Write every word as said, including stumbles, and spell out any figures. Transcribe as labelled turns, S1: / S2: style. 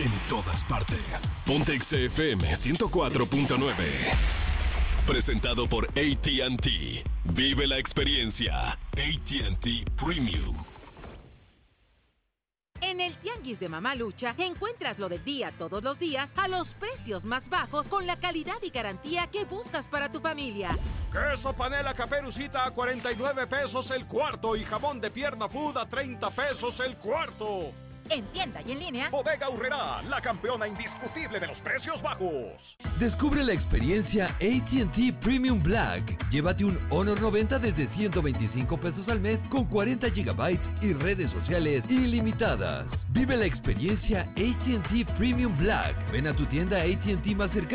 S1: en todas partes. Ponte Exa F M ciento cuatro punto nueve. Presentado por A T and T. Vive la experiencia. A T and T Premium.
S2: En el Tianguis de Mamalucha encuentras lo del día todos los días a los precios más bajos con la calidad y garantía que buscas para tu familia.
S3: Queso panela Caperucita a cuarenta y nueve pesos el cuarto y jamón de pierna food a treinta pesos el cuarto.
S2: En tienda y en línea,
S3: Bodega Aurrerá, la campeona indiscutible de los precios bajos.
S4: Descubre la experiencia A T and T Premium Black. Llévate un Honor noventa desde ciento veinticinco pesos al mes con cuarenta gigabytes y redes sociales ilimitadas. Vive la experiencia A T and T Premium Black. Ven a tu tienda A T and T más cercana